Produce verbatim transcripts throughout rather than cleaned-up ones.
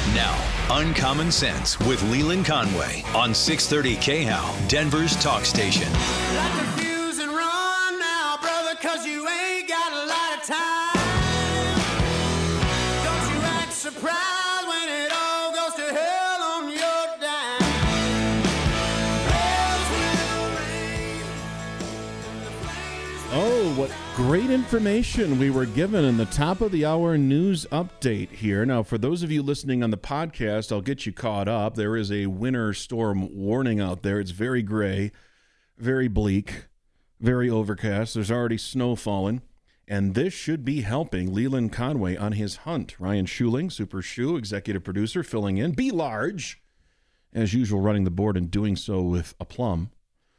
Now, Uncommon Sense with Leland Conway on six thirty K H A L, Denver's talk station. Like to fuse and run now, brother, cause you ain't got a lot of time. Don't you act surprised when it all goes to hell on your dime. Bells will ring. Oh, what great information we were given in the top of the hour news update here. Now, for those of you listening on the podcast, I'll get you caught up. There is a winter storm warning out there. It's very gray, very bleak, very overcast. There's already snow falling, and this should be helping Leland Conway on his hunt. Ryan Schuling, Super Shoe, executive producer, filling in. Be large, as usual, running the board and doing so with aplomb.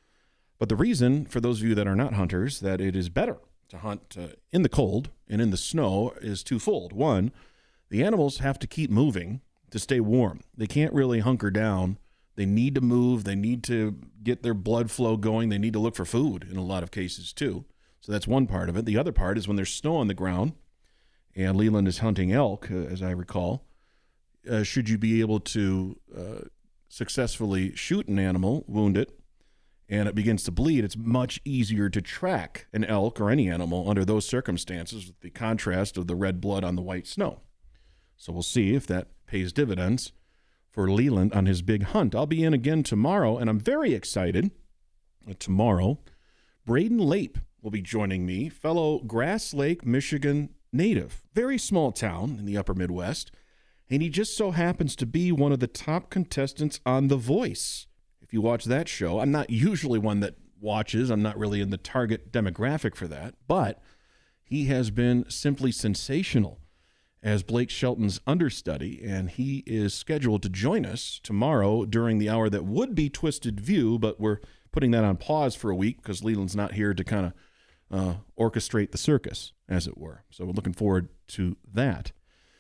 But the reason, for those of you that are not hunters, that it is better to hunt uh, in the cold and in the snow is twofold. One, the animals have to keep moving to stay warm. They can't really hunker down. They need to move. They need to get their blood flow going. They need to look for food in a lot of cases too. So that's one part of it. The other part is when there's snow on the ground, and Leland is hunting elk, uh, as I recall, uh, should you be able to uh, successfully shoot an animal, wound it, and it begins to bleed, it's much easier to track an elk or any animal under those circumstances with the contrast of the red blood on the white snow. So we'll see if that pays dividends for Leland on his big hunt. I'll be in again tomorrow, and I'm very excited. Tomorrow, Braden Lape will be joining me, fellow Grass Lake, Michigan native. Very small town in the upper Midwest, and he just so happens to be one of the top contestants on The Voice. If you watch that show, I'm not usually one that watches. I'm not really in the target demographic for that. But he has been simply sensational as Blake Shelton's understudy, and he is scheduled to join us tomorrow during the hour that would be Twisted View, but we're putting that on pause for a week because Leland's not here to kind of uh, orchestrate the circus, as it were. So we're looking forward to that.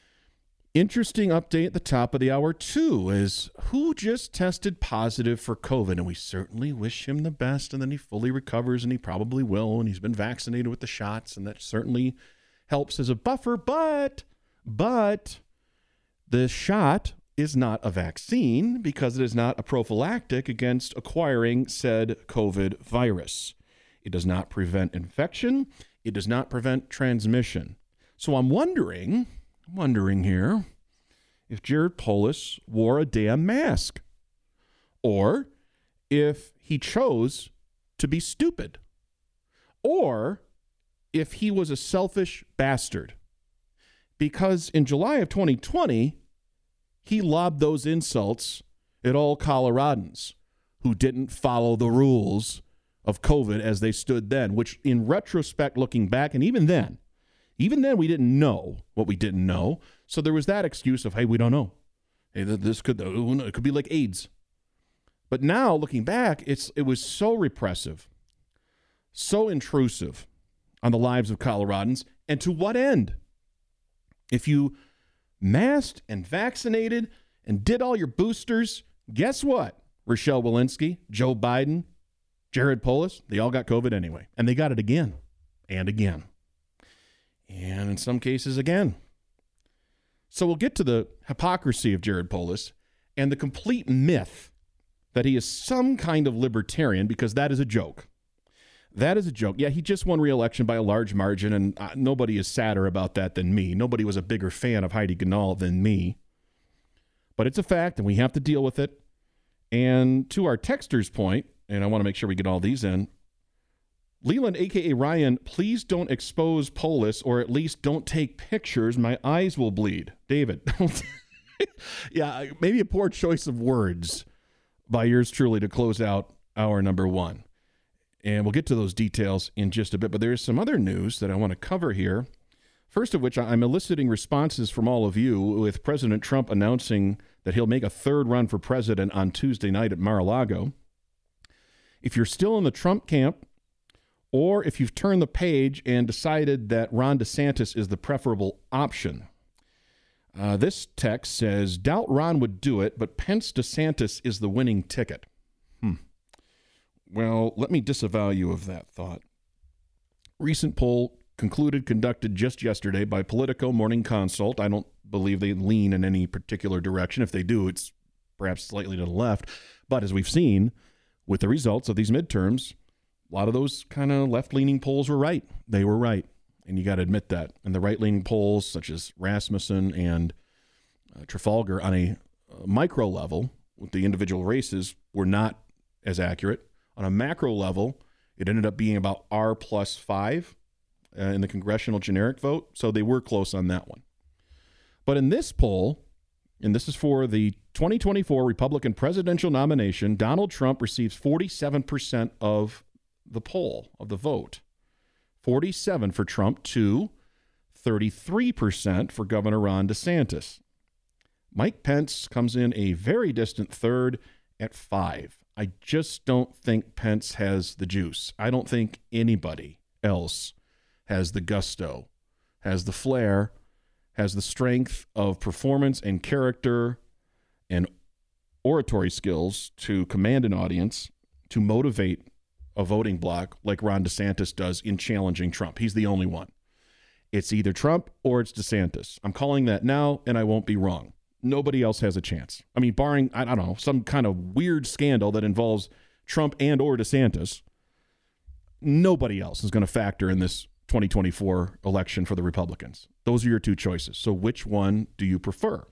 Interesting update at the top of the hour, too, is who just tested positive for COVID, and we certainly wish him the best, and then he fully recovers, and he probably will, and he's been vaccinated with the shots, and that certainly helps as a buffer, but, but the shot is not a vaccine because it is not a prophylactic against acquiring said COVID virus. It does not prevent infection. It does not prevent transmission. So I'm wondering... wondering here if Jared Polis wore a damn mask or if he chose to be stupid or if he was a selfish bastard, because in July of twenty twenty, he lobbed those insults at all Coloradans who didn't follow the rules of COVID as they stood then, which in retrospect, looking back, and even then, Even then, we didn't know what we didn't know. So there was that excuse of, hey, we don't know. Hey, this could, it could be like AIDS. But now, looking back, it's it was so repressive, so intrusive on the lives of Coloradans. And to what end? If you masked and vaccinated and did all your boosters, guess what? Rochelle Walensky, Joe Biden, Jared Polis, they all got COVID anyway. And they got it again and again. And in some cases, again. So we'll get to the hypocrisy of Jared Polis and the complete myth that he is some kind of libertarian, because that is a joke. That is a joke. Yeah, he just won re-election by a large margin, and uh, nobody is sadder about that than me. Nobody was a bigger fan of Heidi Ganahl than me. But it's a fact, and we have to deal with it. And to our texter's point, and I want to make sure we get all these in, Leland, a k a. Ryan, please don't expose Polis, or at least don't take pictures. My eyes will bleed. David. Yeah, maybe a poor choice of words by yours truly to close out hour number one. And we'll get to those details in just a bit. But there's some other news that I want to cover here. First of which, I'm eliciting responses from all of you with President Trump announcing that he'll make a third run for president on Tuesday night at Mar-a-Lago. If you're still in the Trump camp, or if you've turned the page and decided that Ron DeSantis is the preferable option. Uh, this text says, doubt Ron would do it, but Pence DeSantis is the winning ticket. Hmm. Well, let me disavow you of that thought. Recent poll concluded, conducted just yesterday by Politico Morning Consult. I don't believe they lean in any particular direction. If they do, it's perhaps slightly to the left. But as we've seen with the results of these midterms, a lot of those kind of left-leaning polls were right. They were right, and you got to admit that. And the right-leaning polls, such as Rasmussen and uh, Trafalgar, on a uh, micro level with the individual races, were not as accurate. On a macro level, it ended up being about R plus five uh, in the congressional generic vote, so they were close on that one. But in this poll, and this is for the twenty twenty-four Republican presidential nomination, Donald Trump receives forty-seven percent of the poll, of the vote. forty-seven for Trump to thirty-three percent for Governor Ron DeSantis. Mike Pence comes in a very distant third at five. I just don't think Pence has the juice. I don't think anybody else has the gusto, has the flair, has the strength of performance and character and oratory skills to command an audience, to motivate a voting bloc like Ron DeSantis does in challenging Trump. He's the only one. It's either Trump or it's DeSantis. I'm calling that now, and I won't be wrong. Nobody else has a chance. I mean, barring, I don't know, some kind of weird scandal that involves Trump and or DeSantis, nobody else is going to factor in this twenty twenty-four election for the Republicans. Those are your two choices. So which one do you prefer?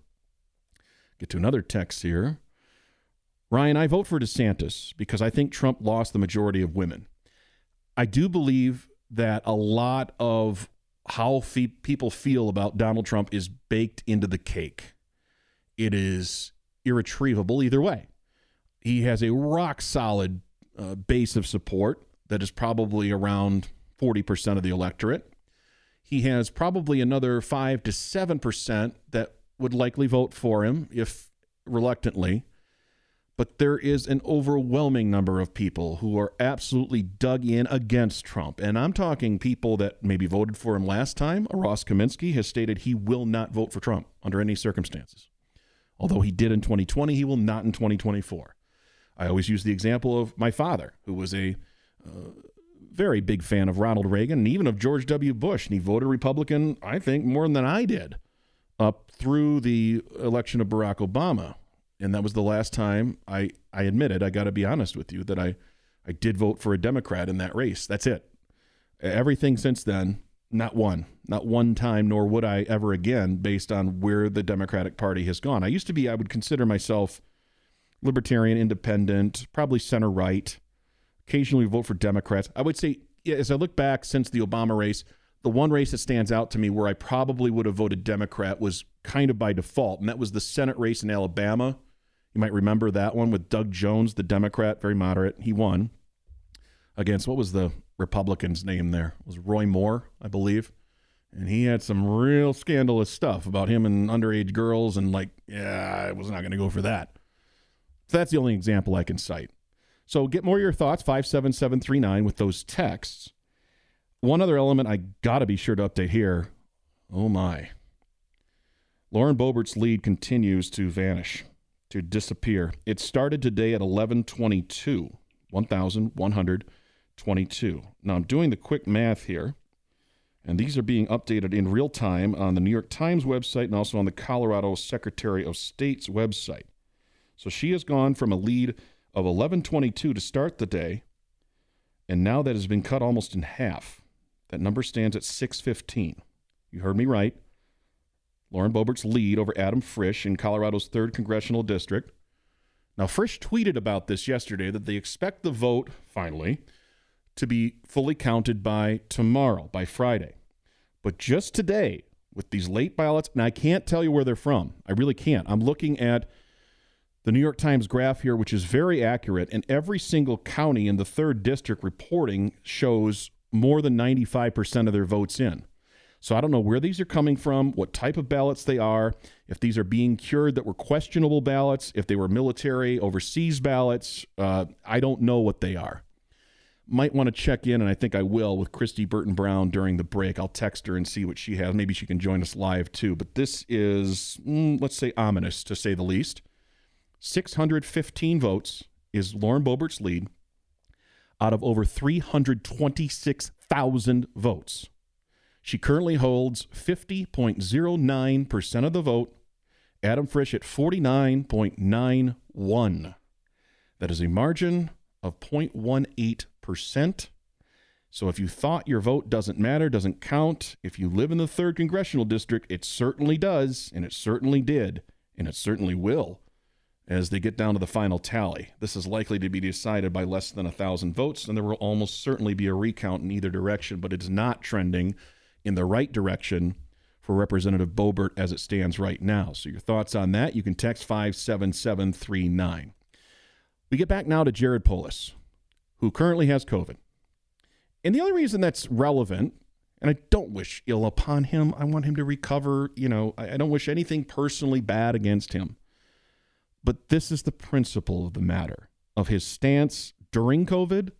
Get to another text here. Ryan, I vote for DeSantis because I think Trump lost the majority of women. I do believe that a lot of how fe- people feel about Donald Trump is baked into the cake. It is irretrievable either way. He has a rock-solid uh, base of support that is probably around forty percent of the electorate. He has probably another five to seven percent that would likely vote for him, if reluctantly. But there is an overwhelming number of people who are absolutely dug in against Trump. And I'm talking people that maybe voted for him last time. Ross Kaminsky has stated he will not vote for Trump under any circumstances. Although he did in twenty twenty, he will not in twenty twenty-four. I always use the example of my father, who was a uh, very big fan of Ronald Reagan and even of George W. Bush. And he voted Republican, I think, more than I did up through the election of Barack Obama. And that was the last time I, I admitted, I got to be honest with you, that I, I did vote for a Democrat in that race. That's it. Everything since then, not one. Not one time, nor would I ever again, based on where the Democratic Party has gone. I used to be, I would consider myself libertarian, independent, probably center-right, occasionally vote for Democrats. I would say, as I look back since the Obama race, the one race that stands out to me where I probably would have voted Democrat was kind of by default, and that was the Senate race in Alabama. You might remember that one with Doug Jones, the Democrat, very moderate. He won against, what was the Republican's name there? It was Roy Moore, I believe. And he had some real scandalous stuff about him and underage girls, and like, yeah, I was not going to go for that. So that's the only example I can cite. So get more of your thoughts, five seven seven three nine, with those texts. One other element I got to be sure to update here. Oh, my. Lauren Boebert's lead continues to vanish, to disappear. It started today at eleven twenty-two, one thousand one hundred twenty-two. Now, I'm doing the quick math here, and these are being updated in real time on the New York Times website and also on the Colorado Secretary of State's website. So she has gone from a lead of eleven twenty-two to start the day, and now that has been cut almost in half. That number stands at six fifteen. You heard me right. Lauren Boebert's lead over Adam Frisch in Colorado's third Congressional District. Now, Frisch tweeted about this yesterday, that they expect the vote, finally, to be fully counted by tomorrow, by Friday. But just today, with these late ballots, and I can't tell you where they're from. I really can't. I'm looking at the New York Times graph here, which is very accurate, and every single county in the third district reporting shows more than ninety-five percent of their votes in. So I don't know where these are coming from, what type of ballots they are, if these are being cured that were questionable ballots, if they were military, overseas ballots. Uh, I don't know what they are. Might want to check in, and I think I will, with Christy Burton Brown during the break. I'll text her and see what she has. Maybe she can join us live too. But this is, mm, let's say, ominous, to say the least. six hundred fifteen votes is Lauren Boebert's lead out of over three hundred twenty-six thousand votes. She currently holds fifty point zero nine percent of the vote. Adam Frisch at forty-nine point nine one. That is a margin of zero point one eight percent. So if you thought your vote doesn't matter, doesn't count, if you live in the third congressional district, it certainly does, and it certainly did, and it certainly will as they get down to the final tally. This is likely to be decided by less than one thousand votes, and there will almost certainly be a recount in either direction, but it's not trending in the right direction for Representative Boebert as it stands right now. So your thoughts on that, you can text five seven seven three nine. We get back now to Jared Polis, who currently has COVID. And the only reason that's relevant, and I don't wish ill upon him, I want him to recover, you know, I, I don't wish anything personally bad against him. But this is the principle of the matter, of his stance during COVID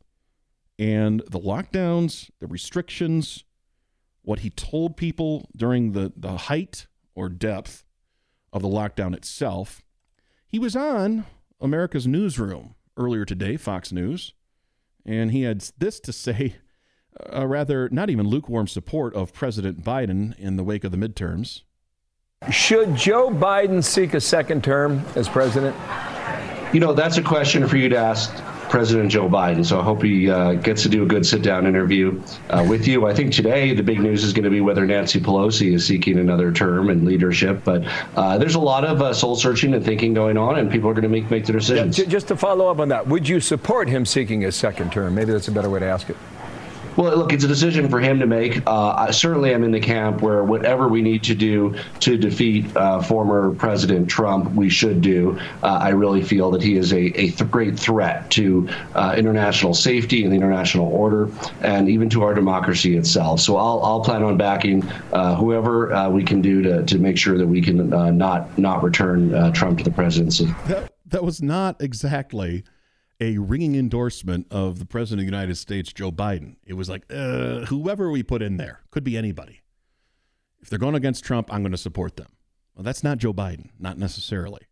and the lockdowns, the restrictions, what he told people during the, the height or depth of the lockdown itself. He was on America's Newsroom earlier today, Fox News, and he had this to say, a rather not even lukewarm support of President Biden in the wake of the midterms. Should Joe Biden seek a second term as president? You know, that's a question for you to ask President Joe Biden. So I hope he uh, gets to do a good sit-down interview uh, with you. I think today the big news is going to be whether Nancy Pelosi is seeking another term in leadership. But uh, there's a lot of uh, soul-searching and thinking going on, and people are going to make, make their decisions. Yeah, just to follow up on that, would you support him seeking a second term? Maybe that's a better way to ask it. Well, look, it's a decision for him to make. Uh, I certainly am in the camp where whatever we need to do to defeat uh, former President Trump, we should do. Uh, I really feel that he is a, a th- great threat to uh, international safety and the international order, and even to our democracy itself. So I'll, I'll plan on backing uh, whoever uh, we can do to, to make sure that we can uh, not not return uh, Trump to the presidency. That, that was not exactly a ringing endorsement of the President of the United States, Joe Biden. It was like, uh, whoever we put in there, could be anybody. If they're going against Trump, I'm going to support them. Well, that's not Joe Biden, not necessarily.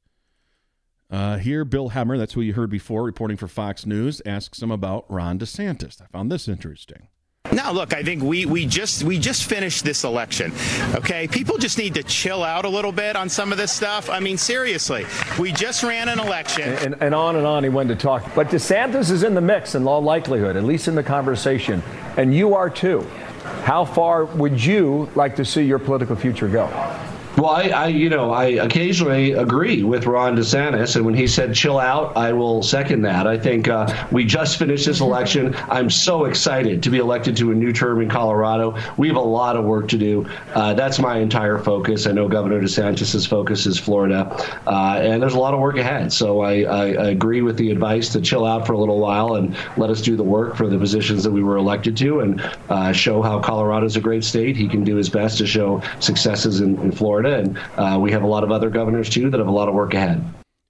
Uh, here, Bill Hemmer, that's who you heard before, reporting for Fox News, asks him about Ron DeSantis. I found this interesting. Now, look, I think we, we just we just finished this election, okay? People just need to chill out a little bit on some of this stuff. I mean, seriously, we just ran an election. And, and, and on and on he went to talk. But DeSantis is in the mix in all likelihood, at least in the conversation. And you are too. How far would you like to see your political future go? Well, I, I, you know, I occasionally agree with Ron DeSantis, and when he said chill out, I will second that. I think uh, we just finished this election. I'm so excited to be elected to a new term in Colorado. We have a lot of work to do. Uh, that's my entire focus. I know Governor DeSantis' focus is Florida, uh, and there's a lot of work ahead. So I, I, I agree with the advice to chill out for a little while and let us do the work for the positions that we were elected to, and uh, show how Colorado is a great state. He can do his best to show successes in, in Florida. And uh, we have a lot of other governors, too, that have a lot of work ahead.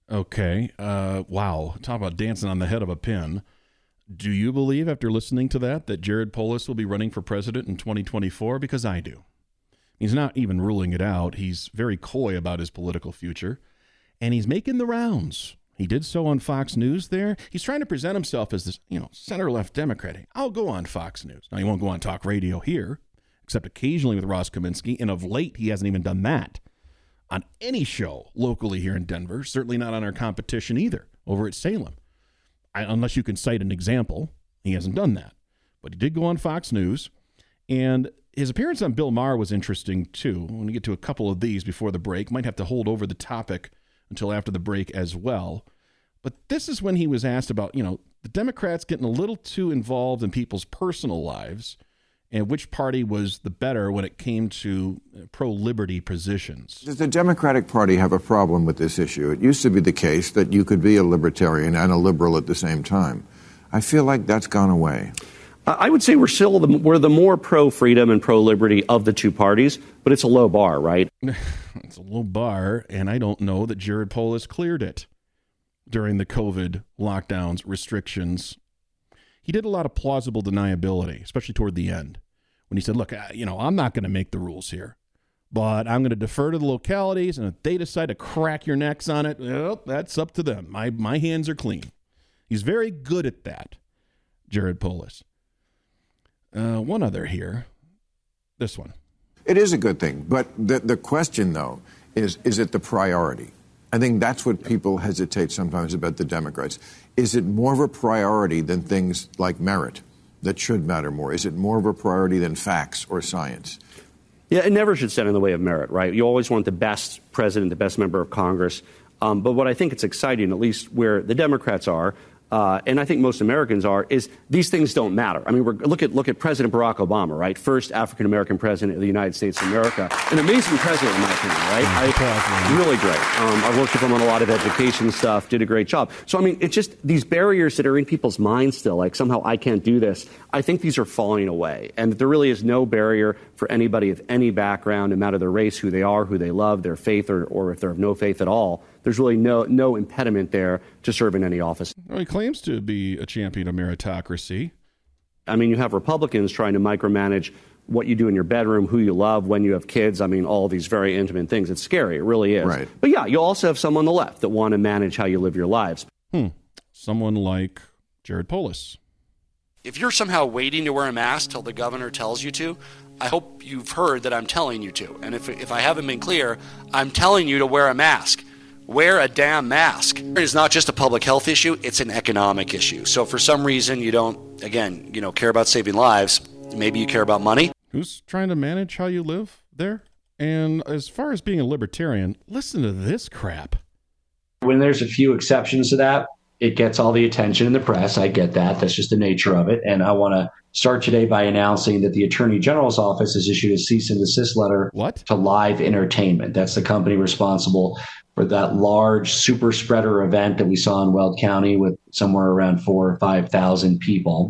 Okay. Uh, wow. Talk about dancing on the head of a pin. Do you believe, after listening to that, that Jared Polis will be running for president in twenty twenty-four? Because I do. He's not even ruling it out. He's very coy about his political future. And he's making the rounds. He did so on Fox News there. He's trying to present himself as this, you know, center-left Democrat. I'll go on Fox News. Now, he won't go on talk radio here, except occasionally with Ross Kaminsky, and of late, he hasn't even done that on any show locally here in Denver, certainly not on our competition either, over at Salem. I, unless you can cite an example, he hasn't done that. But he did go on Fox News, and his appearance on Bill Maher was interesting, too. When we get to a couple of these before the break, might have to hold over the topic until after the break as well. But this is when he was asked about, you know, the Democrats getting a little too involved in people's personal lives, and which party was the better when it came to pro-liberty positions. Does the Democratic Party have a problem with this issue? It used to be the case that you could be a libertarian and a liberal at the same time. I feel like that's gone away. I would say we're still the, we're the more pro-freedom and pro-liberty of the two parties, but it's a low bar, right? It's a low bar, and I don't know that Jared Polis cleared it during the COVID lockdowns, restrictions. He did a lot of plausible deniability, especially toward the end, when he said, look, you know, I'm not going to make the rules here, but I'm going to defer to the localities, and if they decide to crack your necks on it, well, that's up to them. My my hands are clean. He's very good at that, Jared Polis. Uh, one other here. This one. It is a good thing. But the, the question, though, is, is it the priority? I think that's what people hesitate sometimes about the Democrats. Is it more of a priority than things like merit that should matter more? Is it more of a priority than facts or science? Yeah, it never should stand in the way of merit, right? You always want the best president, the best member of Congress. Um, but what I think it's exciting, at least where the Democrats are, Uh, and I think most Americans are, is these things don't matter. I mean, we're, look at look at President Barack Obama, right? First African-American president of the United States of America. An amazing president, in my opinion, right? I, really great. Um, I worked with him on a lot of education stuff, did a great job. So, I mean, it's just these barriers that are in people's minds still, like somehow I can't do this. I think these are falling away. And there really is no barrier for anybody of any background, no matter their race, who they are, who they love, their faith, or, or if they're of no faith at all. There's really no no impediment there to serve in any office. Well, he claims to be a champion of meritocracy. I mean, you have Republicans trying to micromanage what you do in your bedroom, who you love, when you have kids. I mean, all these very intimate things. It's scary. It really is. Right. But yeah, you also have some on the left that want to manage how you live your lives. Hmm. Someone like Jared Polis. If you're somehow waiting to wear a mask till the governor tells you to, I hope you've heard that I'm telling you to. And if, if I haven't been clear, I'm telling you to wear a mask. Wear a damn mask. It's not just a public health issue, it's an economic issue. So for some reason you don't, again, you know, care about saving lives. Maybe you care about money. Who's trying to manage how you live there? And as far as being a libertarian, listen to this crap. When there's a few exceptions to that, it gets all the attention in the press. I get that. That's just the nature of it. And I want to start today by announcing that the Attorney General's office has issued a cease and desist letter what? to Live Entertainment. That's the company responsible for that large super spreader event that we saw in Weld County with somewhere around four or five thousand people.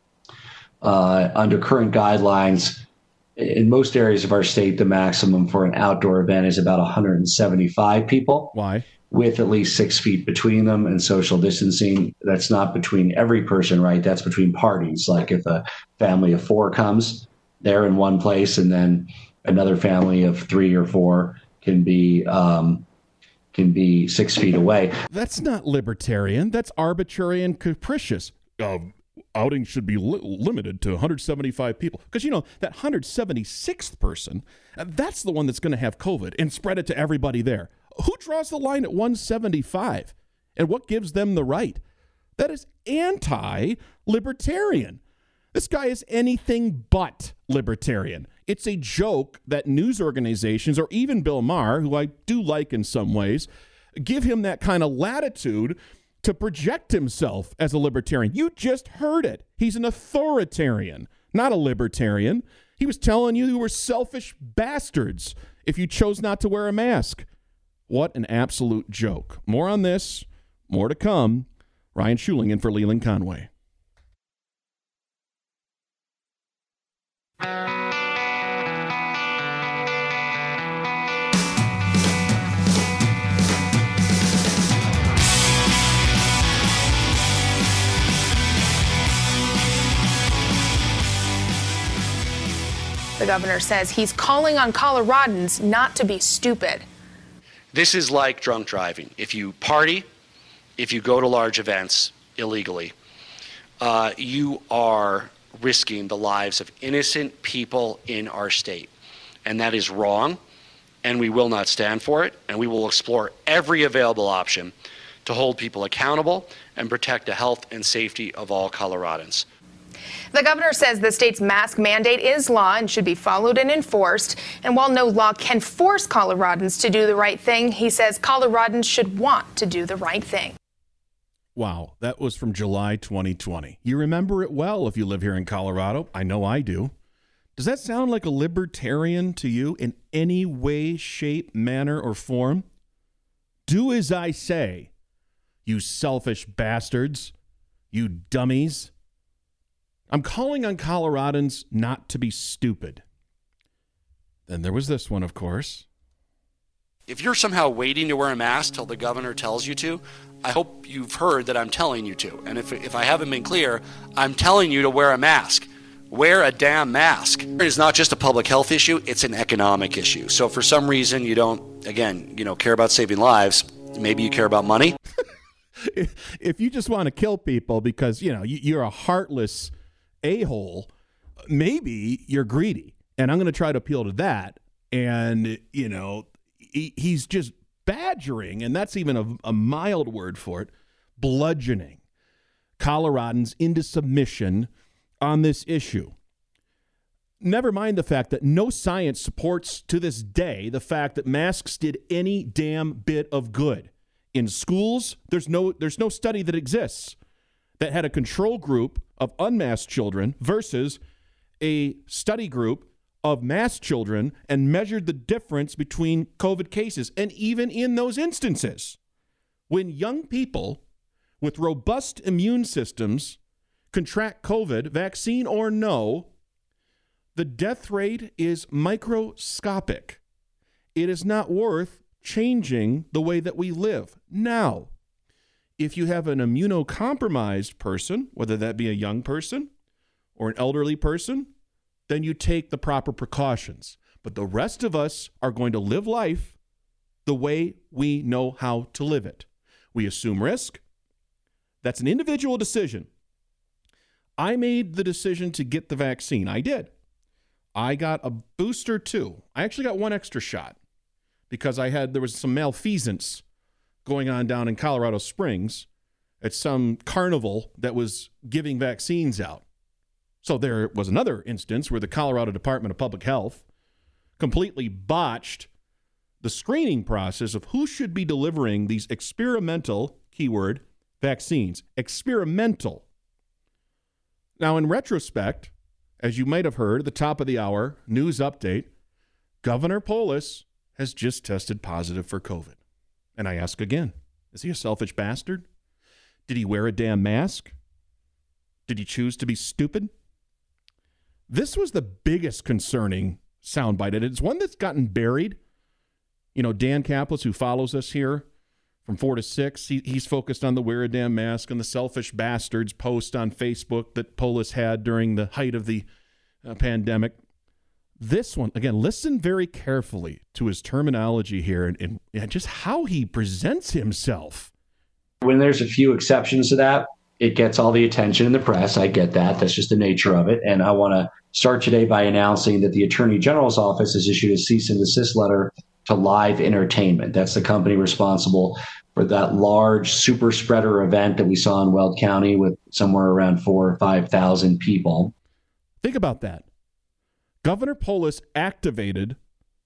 Uh, under current guidelines, in most areas of our state, the maximum for an outdoor event is about one hundred seventy-five people. Why? With at least six feet between them and social distancing. That's not between every person, right? That's between parties. Like if a family of four comes, they're in one place, and then another family of three or four can be um, can be six feet away. That's not libertarian. That's arbitrary and capricious. Uh, outing should be li- limited to one hundred seventy-five people. Because, you know, that one hundred seventy-sixth person, uh, that's the one that's going to have COVID and spread it to everybody there. Who draws the line at one hundred seventy-five? And what gives them the right? That is anti-libertarian. This guy is anything but libertarian. It's a joke that news organizations, or even Bill Maher, who I do like in some ways, give him that kind of latitude to project himself as a libertarian. You just heard it. He's an authoritarian, not a libertarian. He was telling you you were selfish bastards if you chose not to wear a mask. What an absolute joke. More on this, more to come. Ryan Schuling in for Leland Conway. The governor says he's calling on Coloradans not to be stupid. This is like drunk driving. If you party, if you go to large events illegally, uh, you are risking the lives of innocent people in our state. And that is wrong, and we will not stand for it, and we will explore every available option to hold people accountable and protect the health and safety of all Coloradans. The governor says the state's mask mandate is law and should be followed and enforced. And while no law can force Coloradans to do the right thing, he says Coloradans should want to do the right thing. Wow, that was from July twenty twenty. You remember it well if you live here in Colorado. I know I do. Does that sound like a libertarian to you in any way, shape, manner, or form? Do as I say, you selfish bastards, you dummies. I'm calling on Coloradans not to be stupid. Then there was this one, of course. If you're somehow waiting to wear a mask till the governor tells you to, I hope you've heard that I'm telling you to. And if, if I haven't been clear, I'm telling you to wear a mask. Wear a damn mask. It's not just a public health issue, it's an economic issue. So for some reason you don't, again, you know, care about saving lives. Maybe you care about money. If you just want to kill people because, you know, you're a heartless a-hole, maybe you're greedy. And I'm going to try to appeal to that. And, you know, he, he's just badgering, and that's even a, a mild word for it, bludgeoning Coloradans into submission on this issue. Never mind the fact that no science supports to this day the fact that masks did any damn bit of good. In schools, there's no there's no study that exists that had a control group of unmasked children versus a study group of masked children and measured the difference between COVID cases. And even in those instances, when young people with robust immune systems contract COVID, vaccine or no, the death rate is microscopic. It is not worth changing the way that we live. Now, if you have an immunocompromised person, whether that be a young person or an elderly person, then you take the proper precautions. But the rest of us are going to live life the way we know how to live it. We assume risk. That's an individual decision. I made the decision to get the vaccine. I did. I got a booster too. I actually got one extra shot because I had there was some malfeasance going on down in Colorado Springs at some carnival that was giving vaccines out. So there was another instance where the Colorado Department of Public Health completely botched the screening process of who should be delivering these experimental, keyword, vaccines. Experimental. Now, in retrospect, as you might have heard at the top of the hour, news update, Governor Polis has just tested positive for COVID. And I ask again, is he a selfish bastard? Did he wear a damn mask? Did he choose to be stupid? This was the biggest concerning soundbite. And it's one that's gotten buried. You know, Dan Kaplis, who follows us here from four to six, he, he's focused on the wear a damn mask and the selfish bastards post on Facebook that Polis had during the height of the uh, pandemic. This one, again, listen very carefully to his terminology here and, and, and just how he presents himself. When there's a few exceptions to that, it gets all the attention in the press. I get that. That's just the nature of it. And I want to start today by announcing that the Attorney General's office has issued a cease and desist letter to Live Entertainment. That's the company responsible for that large super spreader event that we saw in Weld County with somewhere around four or five thousand people. Think about that. Governor Polis activated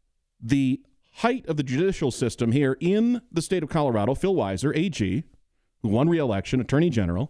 the height of the judicial system here in the state of Colorado, Phil Weiser, A G, who won re-election, Attorney General,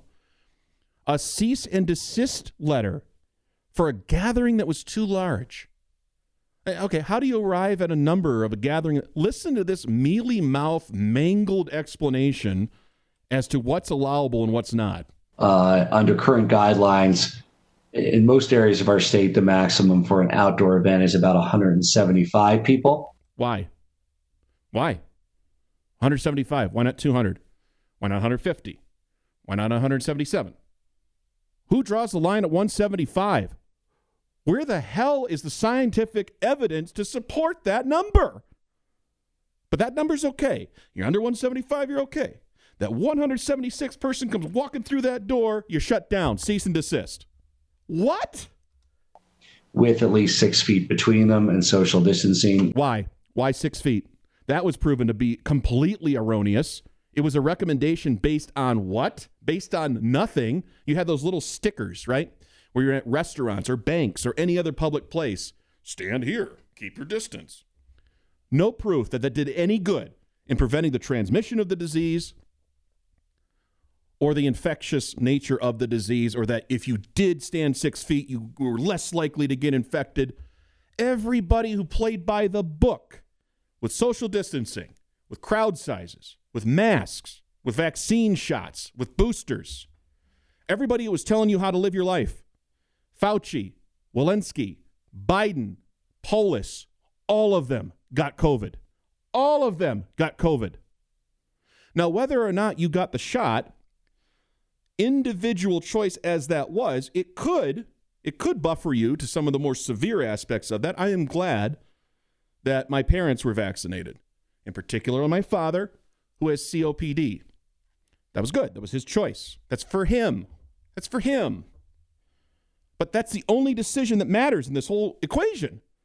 a cease and desist letter for a gathering that was too large. Okay, how do you arrive at a number of a gathering? Listen to this mealy-mouthed, mangled explanation as to what's allowable and what's not. Uh, under current guidelines, in most areas of our state, the maximum for an outdoor event is about one hundred seventy-five people. Why? Why? one hundred seventy-five. Why not two hundred? Why not one hundred fifty? Why not one hundred seventy-seven? Who draws the line at one hundred seventy-five? Where the hell is the scientific evidence to support that number? But that number's okay. You're under one hundred seventy-five, you're okay. That one hundred seventy-sixth person comes walking through that door, you're shut down, cease and desist. What? With at least six feet between them and social distancing. Why? Why six feet? That was proven to be completely erroneous. It was a recommendation based on what? Based on nothing. You had those little stickers, right? Where you're at restaurants or banks or any other public place. Stand here. Keep your distance. No proof that that did any good in preventing the transmission of the disease or the infectious nature of the disease, or that if you did stand six feet, you were less likely to get infected. Everybody who played by the book with social distancing, with crowd sizes, with masks, with vaccine shots, with boosters, everybody who was telling you how to live your life, Fauci, Walensky, Biden, Polis, all of them got COVID. All of them got COVID. Now, whether or not you got the shot, individual choice as that was, it could it could buffer you to some of the more severe aspects of that. I am glad that my parents were vaccinated, in particular my father, who has C O P D. That was good. That was his choice. That's for him. That's for him. But that's the only decision that matters in this whole equation.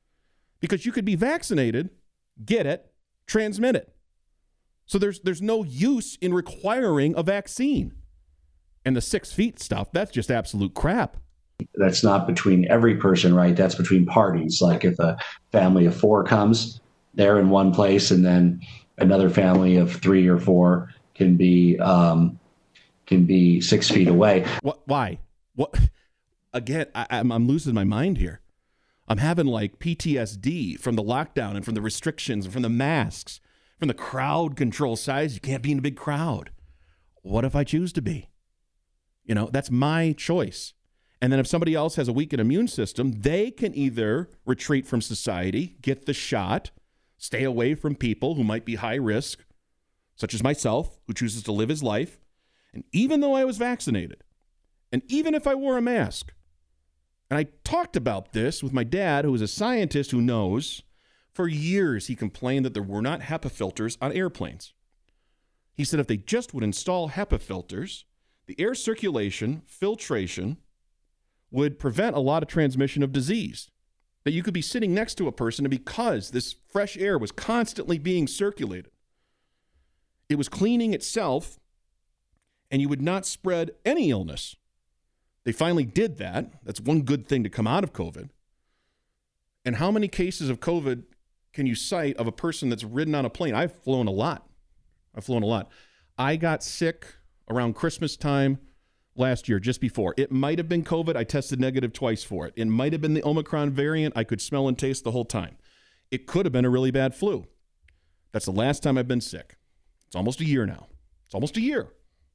Because you could be vaccinated, get it, transmit it. So there's there's no use in requiring a vaccine. And the six feet stuff, that's just absolute crap. That's not between every person, right? That's between parties. Like if a family of four comes, they're in one place, and then another family of three or four can be um, can be six feet away. What? Why? What? Again, I, I'm, I'm losing my mind here. I'm having like P T S D from the lockdown and from the restrictions and from the masks, from the crowd control size. You can't be in a big crowd. What if I choose to be? You know, that's my choice. And then if somebody else has a weakened immune system, they can either retreat from society, get the shot, stay away from people who might be high risk, such as myself, who chooses to live his life. And even though I was vaccinated, and even if I wore a mask, and I talked about this with my dad, who is a scientist who knows, for years he complained that there were not HEPA filters on airplanes. He said if they just would install HEPA filters, the air circulation, filtration, would prevent a lot of transmission of disease. That you could be sitting next to a person, and because this fresh air was constantly being circulated, it was cleaning itself, and you would not spread any illness. They finally did that. That's one good thing to come out of COVID. And how many cases of COVID can you cite of a person that's ridden on a plane? I've flown a lot. I've flown a lot. I got sick around Christmas time last year, just before. It might have been COVID. I tested negative twice for it. It might have been the Omicron variant. I could smell and taste the whole time. It could have been a really bad flu. That's the last time I've been sick. It's almost a year now. It's almost a year.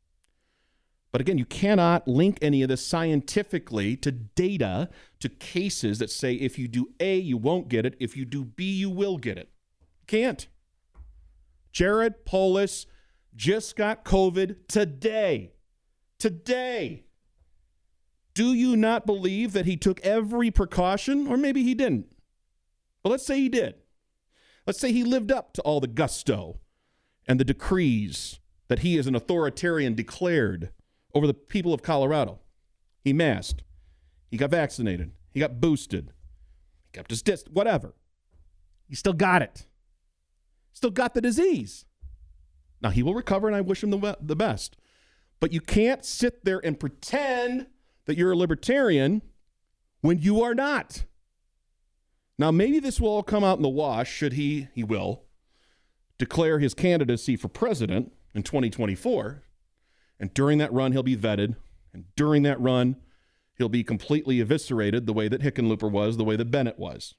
But again, you cannot link any of this scientifically to data, to cases that say if you do A, you won't get it. If you do B, you will get it. Can't. Jared Polis just got COVID today. Today. Do you not believe that he took every precaution? Or maybe he didn't. But let's say he did. Let's say he lived up to all the gusto and the decrees that he as an authoritarian declared over the people of Colorado. He masked. He got vaccinated. He got boosted. He kept his distance, whatever. He still got it. Still got the disease. Now, he will recover, and I wish him the, the best. But you can't sit there and pretend that you're a libertarian when you are not. Now, maybe this will all come out in the wash, should he, he will, declare his candidacy for president in twenty twenty-four. And during that run, he'll be vetted. And during that run, he'll be completely eviscerated the way that Hickenlooper was, the way that Bennett was.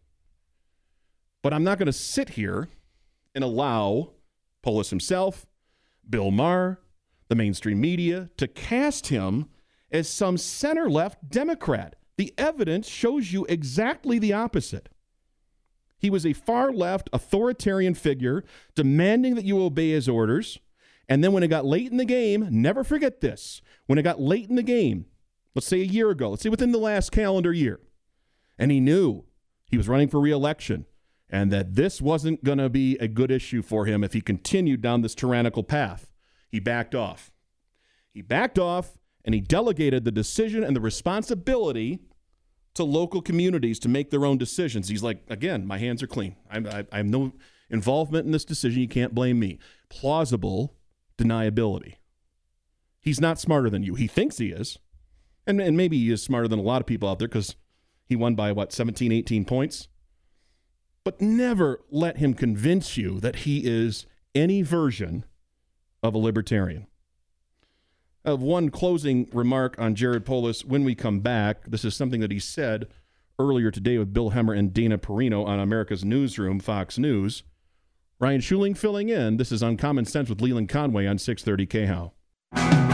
But I'm not going to sit here and allow Polis himself, Bill Maher, the mainstream media, to cast him as some center-left Democrat. The evidence shows you exactly the opposite. He was a far-left authoritarian figure demanding that you obey his orders. And then when it got late in the game, never forget this, when it got late in the game, let's say a year ago, let's say within the last calendar year, and he knew he was running for re-election and that this wasn't going to be a good issue for him if he continued down this tyrannical path, he backed off. He backed off and he delegated the decision and the responsibility to local communities to make their own decisions. He's like, again, my hands are clean. I'm, I, I have no involvement in this decision. You can't blame me. Plausible deniability. He's not smarter than you. He thinks he is. And, and maybe he is smarter than a lot of people out there because he won by, what, seventeen, eighteen points? But never let him convince you that he is any version of a libertarian. I have one closing remark on Jared Polis when we come back. This is something that he said earlier today with Bill Hemmer and Dana Perino on America's Newsroom, Fox News. Ryan Schuling filling in. This is Uncommon Sense with Leland Conway on six thirty K H O W.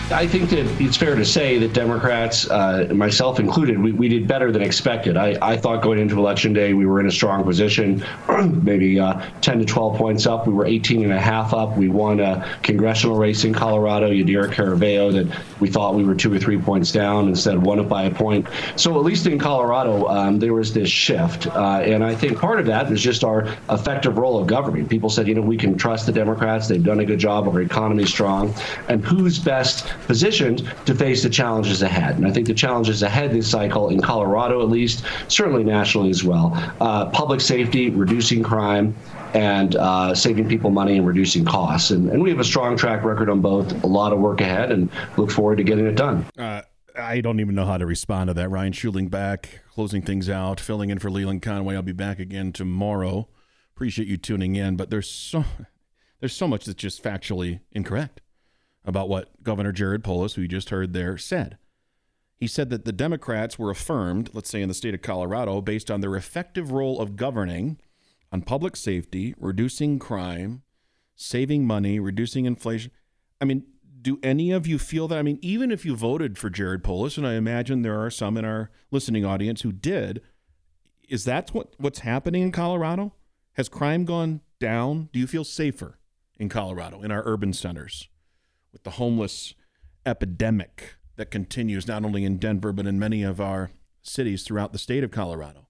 I think that it's fair to say that Democrats, uh, myself included, we, we did better than expected. I, I thought going into Election Day we were in a strong position, maybe uh, ten to twelve points up. We were eighteen and a half up. We won a congressional race in Colorado, Yadira Caraveo, that we thought we were two or three points down, instead won it by a point. So at least in Colorado, um, there was this shift. Uh, and I think part of that is just our effective role of governing. People said, you know, we can trust the Democrats. They've done a good job. Our economy is strong. And who's best positioned to face the challenges ahead? And I think the challenges ahead this cycle, in Colorado at least, certainly nationally as well, uh, public safety, reducing crime, and uh, saving people money and reducing costs. And, and we have a strong track record on both, a lot of work ahead, and look forward to getting it done. Uh, I don't even know how to respond to that. Ryan Schuling back, closing things out, filling in for Leland Conway. I'll be back again tomorrow. Appreciate you tuning in, but there's so there's so much that's just factually incorrect about what Governor Jared Polis, who you just heard there, said. He said that the Democrats were affirmed, let's say in the state of Colorado, based on their effective role of governing on public safety, reducing crime, saving money, reducing inflation. I mean, do any of you feel that? I mean, even if you voted for Jared Polis, and I imagine there are some in our listening audience who did, is that what, what's happening in Colorado? Has crime gone down? Do you feel safer in Colorado, in our urban centers, with the homeless epidemic that continues not only in Denver, but in many of our cities throughout the state of Colorado?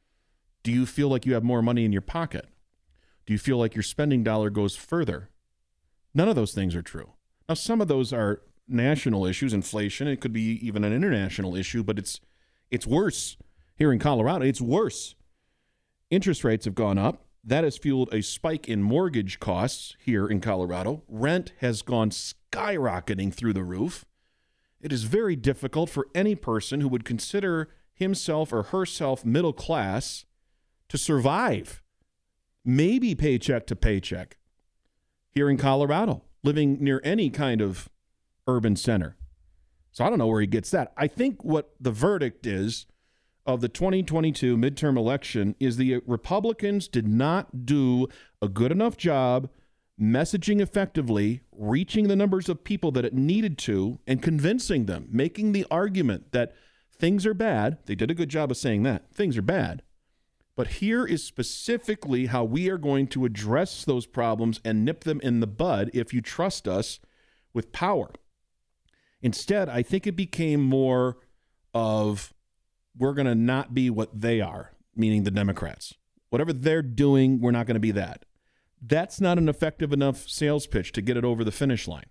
Do you feel like you have more money in your pocket? Do you feel like your spending dollar goes further? None of those things are true. Now, some of those are national issues, inflation. It could be even an international issue, but it's it's worse here in Colorado. It's worse. Interest rates have gone up. That has fueled a spike in mortgage costs here in Colorado. Rent has gone skyrocketing through the roof. It is very difficult for any person who would consider himself or herself middle class to survive, maybe paycheck to paycheck, here in Colorado, living near any kind of urban center. So I don't know where he gets that. I think what the verdict is of the twenty twenty-two midterm election is the Republicans did not do a good enough job messaging effectively, reaching the numbers of people that it needed to, and convincing them, making the argument that things are bad. They did a good job of saying that. Things are bad. But here is specifically how we are going to address those problems and nip them in the bud if you trust us with power. Instead, I think it became more of, we're going to not be what they are, meaning the Democrats. Whatever they're doing, we're not going to be that. That's not an effective enough sales pitch to get it over the finish line.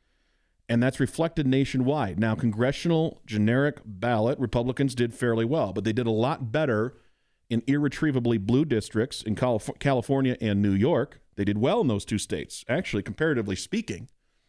And that's reflected nationwide. Now, congressional generic ballot, Republicans did fairly well, but they did a lot better in irretrievably blue districts in California and New York. They did well in those two states, actually, comparatively speaking.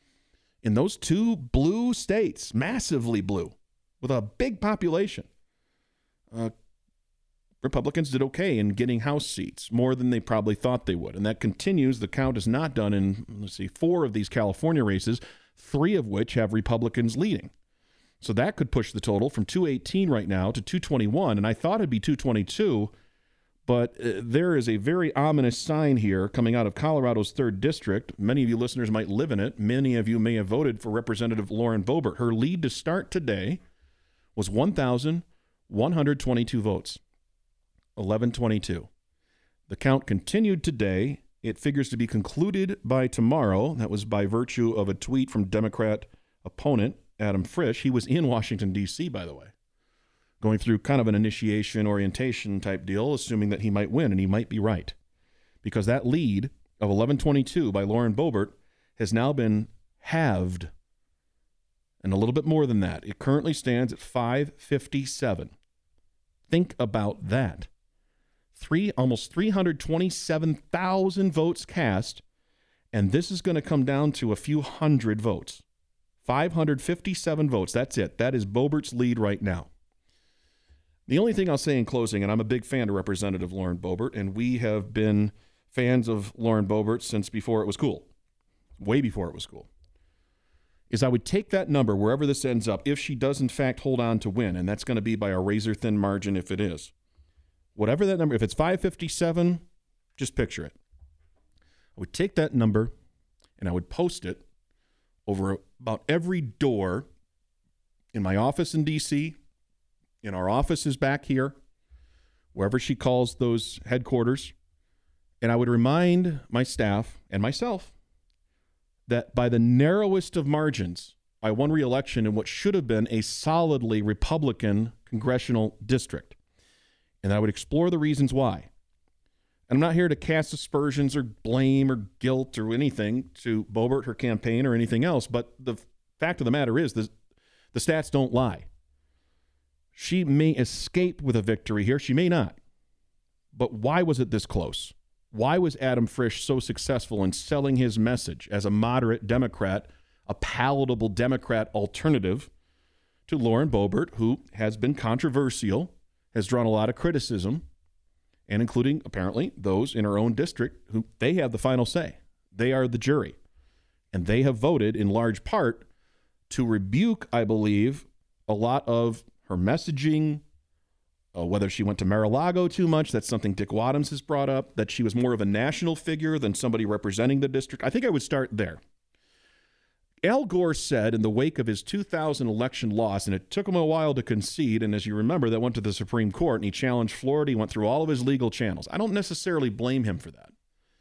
In those two blue states, massively blue, with a big population, uh, Republicans did okay in getting House seats, more than they probably thought they would. And that continues. The count is not done in, let's see, four of these California races, three of which have Republicans leading. So that could push the total from two eighteen right now to two twenty-one. And I thought it'd be two twenty-two, but uh, there is a very ominous sign here coming out of Colorado's third district. Many of you listeners might live in it. Many of you may have voted for Representative Lauren Boebert. Her lead to start today was one thousand one hundred twenty-two votes, eleven twenty-two. The count continued today. It figures to be concluded by tomorrow. That was by virtue of a tweet from Democrat opponent Adam Frisch. He was in Washington, D C, by the way, going through kind of an initiation, orientation type deal, assuming that he might win, and he might be right. Because that lead of eleven twenty-two by Lauren Boebert has now been halved, and a little bit more than that. It currently stands at five fifty-seven. Think about that. Three, almost three hundred twenty-seven thousand votes cast, and this is going to come down to a few hundred votes. five hundred fifty-seven votes. That's it. That is Boebert's lead right now. The only thing I'll say in closing, and I'm a big fan of Representative Lauren Boebert, and we have been fans of Lauren Boebert since before it was cool, way before it was cool, is I would take that number wherever this ends up, if she does in fact hold on to win, and that's going to be by a razor-thin margin if it is. Whatever that number, if it's five fifty-seven, just picture it. I would take that number and I would post it over about every door in my office in D C, in our offices back here, wherever she calls those headquarters. And I would remind my staff and myself that by the narrowest of margins, I won re-election in what should have been a solidly Republican congressional district. And I would explore the reasons why. And I'm not here to cast aspersions or blame or guilt or anything to Boebert, her campaign, or anything else. But the fact of the matter is the, the stats don't lie. She may escape with a victory here. She may not. But why was it this close? Why was Adam Frisch so successful in selling his message as a moderate Democrat, a palatable Democrat alternative to Lauren Boebert, who has been controversial, has drawn a lot of criticism, and including, apparently, those in her own district who they have the final say. They are the jury. And they have voted in large part to rebuke, I believe, a lot of her messaging, uh, whether she went to Mar-a-Lago too much. That's something Dick Wadhams has brought up, that she was more of a national figure than somebody representing the district. I think I would start there. Al Gore said in the wake of his two thousand election loss, and it took him a while to concede, and as you remember, that went to the Supreme Court, and he challenged Florida. He went through all of his legal channels. I don't necessarily blame him for that.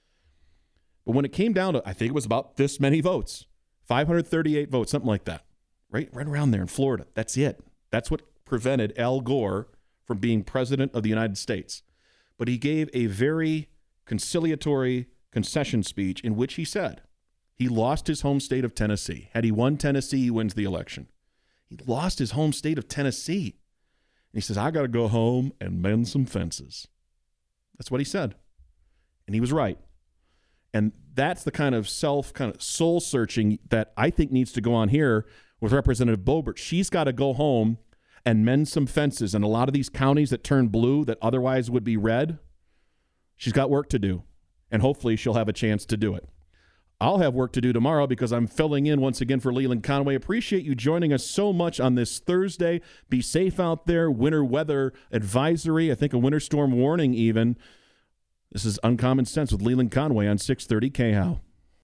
But when it came down to, I think it was about this many votes, five hundred thirty-eight votes, something like that, right, right around there in Florida. That's it. That's what prevented Al Gore from being president of the United States. But he gave a very conciliatory concession speech in which he said, he lost his home state of Tennessee. Had he won Tennessee, he wins the election. He lost his home state of Tennessee. And he says, I got to go home and mend some fences. That's what he said. And he was right. And that's the kind of self, kind of soul searching that I think needs to go on here with Representative Boebert. She's got to go home and mend some fences. And a lot of these counties that turn blue that otherwise would be red, she's got work to do. And hopefully she'll have a chance to do it. I'll have work to do tomorrow because I'm filling in once again for Leland Conway. Appreciate you joining us so much on this Thursday. Be safe out there. Winter weather advisory. I think a winter storm warning even. This is Uncommon Sense with Leland Conway on six thirty K H O W.